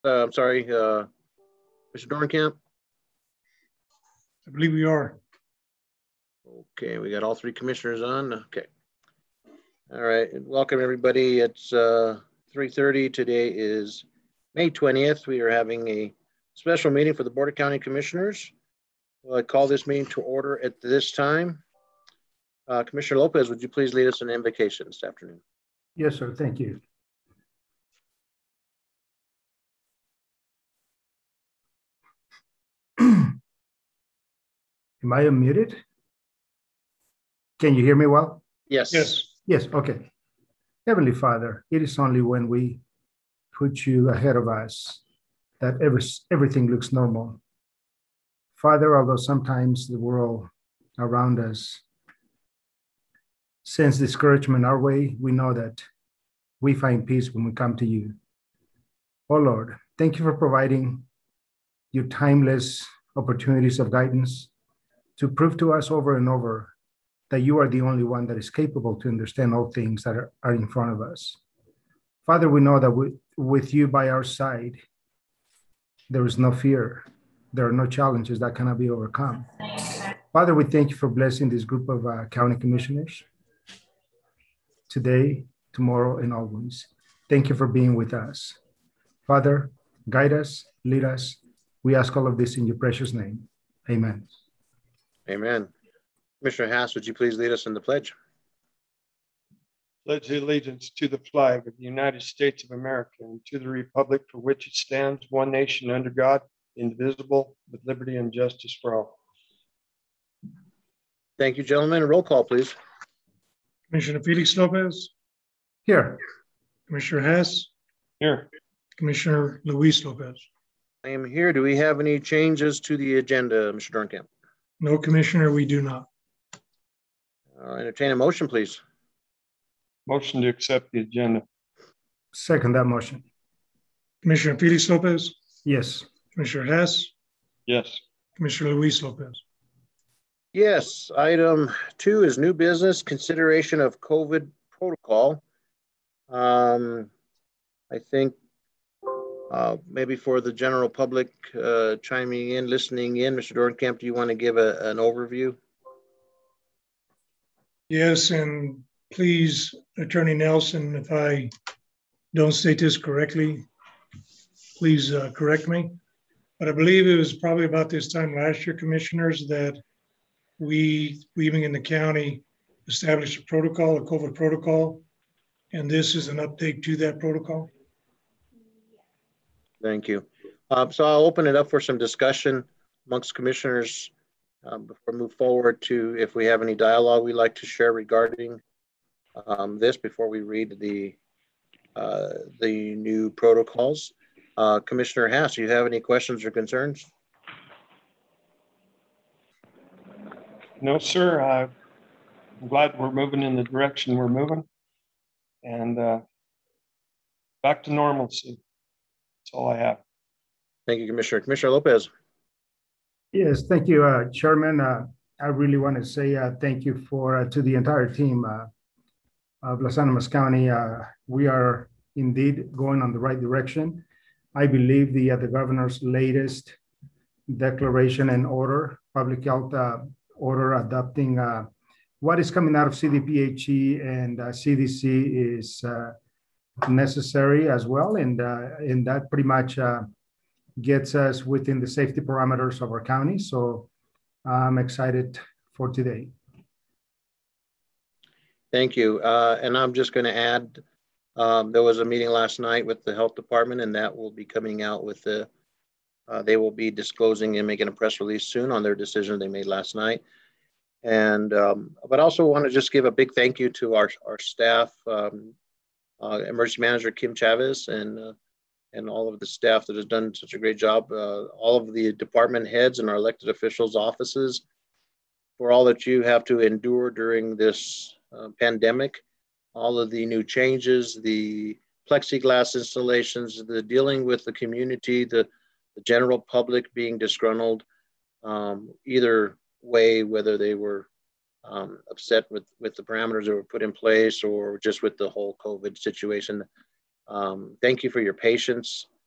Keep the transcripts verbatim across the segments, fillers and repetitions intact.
Uh, I'm sorry, uh, Mister Dorncamp? I believe we are. Okay, we got all three commissioners on. Okay. All right, welcome everybody. It's uh, three thirty. Today is May twentieth. We are having a special meeting for the Board of County Commissioners. Well, I call this meeting to order at this time. Uh, Commissioner Lopez, would you please lead us in invocation this afternoon? Yes, sir. Thank you. Am I unmuted? Can you hear me well? Yes. Yes. Yes, okay. Heavenly Father, it is only when we put you ahead of us that every, everything looks normal. Father, although sometimes the world around us sends discouragement our way, we know that we find peace when we come to you. Oh Lord, thank you for providing your timeless opportunities of guidance to prove to us over and over that you are the only one that is capable to understand all things that are, are in front of us. Father, we know that we, with you by our side, there is no fear. There are no challenges that cannot be overcome. Father, we thank you for blessing this group of uh, county commissioners today, tomorrow, and always. Thank you for being with us. Father, guide us, lead us. We ask all of this in your precious name. Amen. Amen. Commissioner Haas, would you please lead us in the pledge? Pledge allegiance to the flag of the United States of America and to the republic for which it stands, one nation under God, indivisible, with liberty and justice for all. Thank you, gentlemen. Roll call, please. Commissioner Felix Lopez. Here. Commissioner Hess. Here. Commissioner Luis Lopez. I am here. Do we have any changes to the agenda, Mister Dorncamp? No, Commissioner, we do not. Uh, entertain a motion, please. Motion to accept the agenda. Second that motion. Commissioner Felix Lopez. Yes. Commissioner Hess. Yes. Commissioner Luis Lopez. Yes. Item two is new business, consideration of COVID protocol. Um, I think uh, maybe for the general public uh, chiming in, listening in, Mister Dorncamp, do you want to give a, an overview? Yes, and please, Attorney Nelson, if I don't state this correctly, please uh, correct me. But I believe it was probably about this time last year, commissioners, that we, we even in the county, established a protocol, a COVID protocol, and this is an update to that protocol. Thank you. Uh, so I'll open it up for some discussion amongst commissioners um, before we move forward to if we have any dialogue we'd like to share regarding um, this before we read the uh, the new protocols. Uh, Commissioner Haas, do you have any questions or concerns? No, sir. Uh, I'm glad we're moving in the direction we're moving. And uh, back to normalcy. That's all I have. Thank you, Commissioner. Commissioner Lopez. Yes, thank you, uh, Chairman. Uh, I really want to say uh, thank you for uh, to the entire team uh, of Las Animas County. Uh, we are indeed going on the right direction. I believe the uh, the governor's latest declaration and order, public health uh, order adopting uh, what is coming out of C D P H E and uh, C D C is uh, necessary as well, and uh, and that pretty much uh, gets us within the safety parameters of our county. So I'm excited for today. Thank you. Uh, and I'm just going to add, um, there was a meeting last night with the health department, and that will be coming out with the, uh, they will be disclosing and making a press release soon on their decision they made last night. And, um, but also want to just give a big thank you to our, our staff, um, uh, Emergency Manager Kim Chavez, and uh, and all of the staff that has done such a great job, uh, all of the department heads and our elected officials' offices, for all that you have to endure during this uh, pandemic, all of the new changes, the plexiglass installations, the dealing with the community, the, the general public being disgruntled, um, either way, whether they were um, upset with, with the parameters that were put in place or just with the whole COVID situation. Um, thank you for your patience.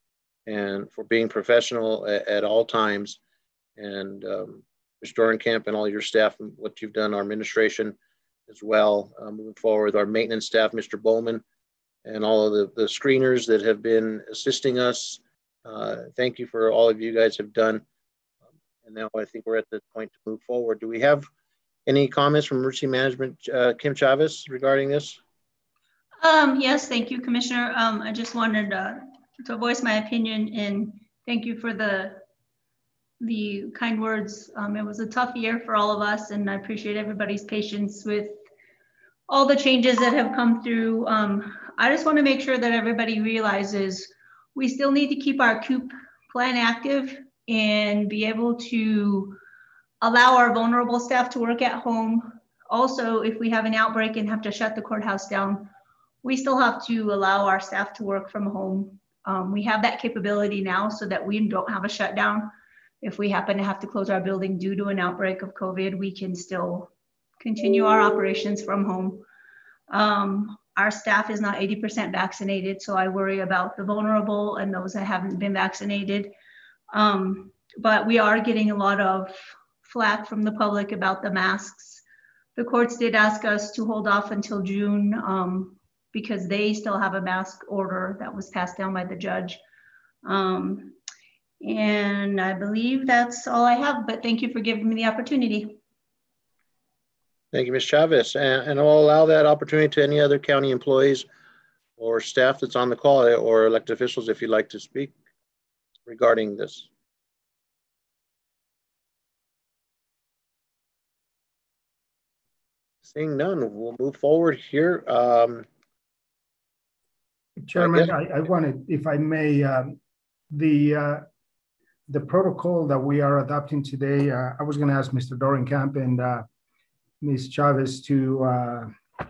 and for being professional at, at all times. And um, Mister Dorenkamp and all your staff and what you've done, our administration as well, uh, moving forward, our maintenance staff, Mister Bowman, and all of the, the screeners that have been assisting us. Uh, thank you for all of you guys have done. Um, and now I think we're at the point to move forward. Do we have any comments from emergency management, uh, Kim Chavez, regarding this? Um, yes, thank you, Commissioner. Um, I just wanted uh, to voice my opinion and thank you for the the kind words. Um, it was a tough year for all of us, and I appreciate everybody's patience with all the changes that have come through. Um, I just want to make sure that everybody realizes we still need to keep our COOP plan active and be able to allow our vulnerable staff to work at home. Also, if we have an outbreak and have to shut the courthouse down, we still have to allow our staff to work from home. Um, we have that capability now so that we don't have a shutdown. If we happen to have to close our building due to an outbreak of COVID, we can still continue our operations from home. Um, our staff is not eighty percent vaccinated, so I worry about the vulnerable and those that haven't been vaccinated. Um, but we are getting a lot of flack from the public about the masks. The courts did ask us to hold off until June um, because they still have a mask order that was passed down by the judge. Um, and I believe that's all I have, but thank you for giving me the opportunity. Thank you, Miz Chavez. And, and I'll allow that opportunity to any other county employees or staff that's on the call or elected officials if you'd like to speak regarding this. Seeing none, we'll move forward here. Um, Chairman, I, I wanted, if I may, um, the uh, the protocol that we are adopting today, uh, I was going to ask Mister Dorenkamp and uh, Miz Chavez to uh,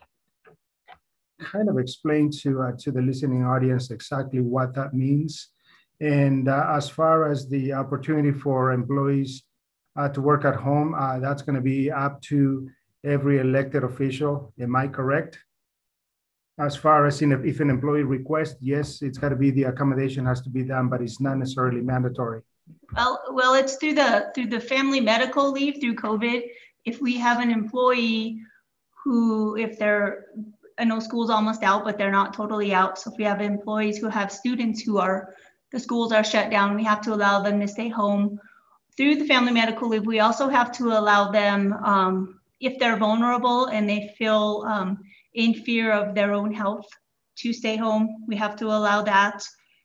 kind of explain to uh, to the listening audience exactly what that means. And uh, as far as the opportunity for employees uh, to work at home, uh, that's going to be up to every elected official. Am I correct? As far as in a, if an employee requests, yes, it's got to be, the accommodation has to be done, but it's not necessarily mandatory. Well, well, it's through the through the family medical leave through COVID. If we have an employee who, if they're, I know school's almost out, but they're not totally out. So if we have employees who have students who are, the schools are shut down, we have to allow them to stay home through the family medical leave. We also have to allow them, um, if they're vulnerable and they feel um, in fear of their own health, to stay home. We have to allow that.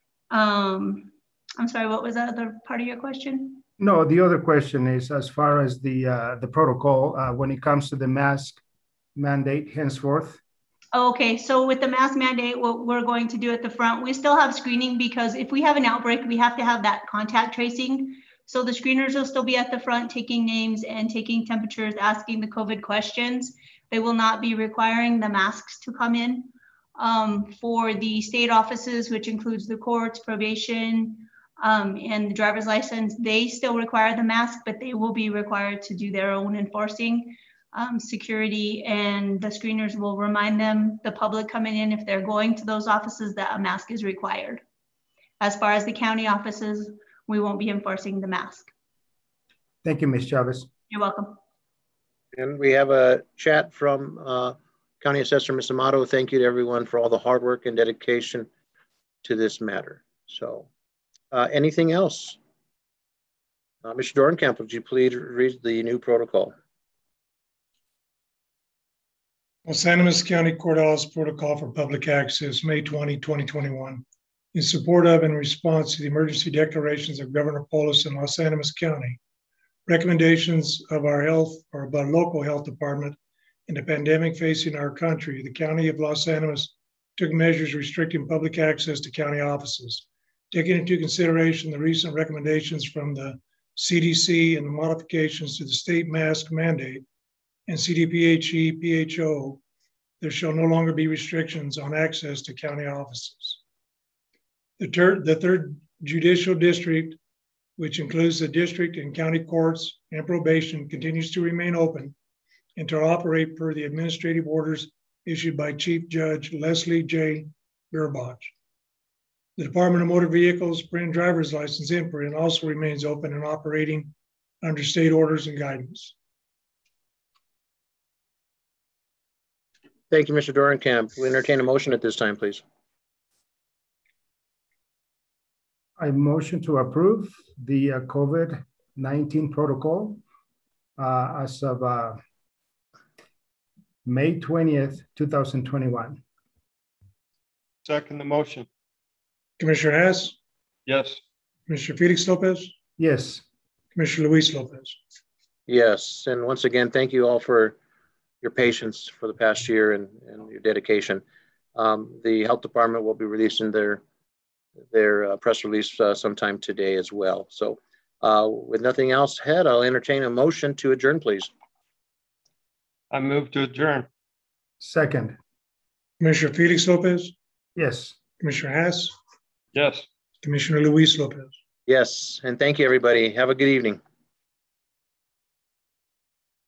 Um, I'm sorry, what was the other part of your question? No, the other question is as far as the uh, the protocol uh, when it comes to the mask mandate henceforth. Okay, so with the mask mandate, what we're going to do at the front, we still have screening because if we have an outbreak, we have to have that contact tracing. So the screeners will still be at the front taking names and taking temperatures, asking the COVID questions. They will not be requiring the masks to come in. Um, for the state offices, which includes the courts, probation, um, and the driver's license, they still require the mask, but they will be required to do their own enforcing um, security, and the screeners will remind them, the public coming in, if they're going to those offices, that a mask is required. As far as the county offices, we won't be enforcing the mask. Thank you, Miz Chavez. You're welcome. And we have a chat from uh, County Assessor Miz Amato. Thank you to everyone for all the hard work and dedication to this matter. So uh, anything else? Uh, Mister Dorenkamp, would you please read the new protocol? Los Animas County Courthouse Protocol for Public Access, May twentieth, twenty twenty-one. In support of and response to the emergency declarations of Governor Polis in Los Animas County, recommendations of our health or of our local health department in the pandemic facing our country, the County of Los Animas took measures restricting public access to county offices. Taking into consideration the recent recommendations from the C D C and the modifications to the state mask mandate and C D P H E P H O, there shall no longer be restrictions on access to county offices. The, ter- the third judicial district, which includes the district and county courts and probation, continues to remain open and to operate per the administrative orders issued by Chief Judge Leslie J. Burbach. The Department of Motor Vehicles print driver's license imprint also remains open and operating under state orders and guidance. Thank you, Mister Dorenkamp. We entertain a motion at this time, please. I motion to approve the uh, COVID nineteen protocol uh, as of uh, May twentieth, two thousand twenty-one. Second the motion. Commissioner Hess, Yes. Commissioner Felix Lopez, Yes. Commissioner Luis Lopez. Yes, and once again, thank you all for your patience for the past year and, and your dedication. Um, the health department will be releasing their their uh, press release uh, sometime today as well. So uh, with nothing else ahead, I'll entertain a motion to adjourn, please. I move to adjourn. Second. Commissioner Felix Lopez, Yes. Commissioner Hess, Yes. Commissioner Luis Lopez. Yes, and thank you, everybody. Have a good evening.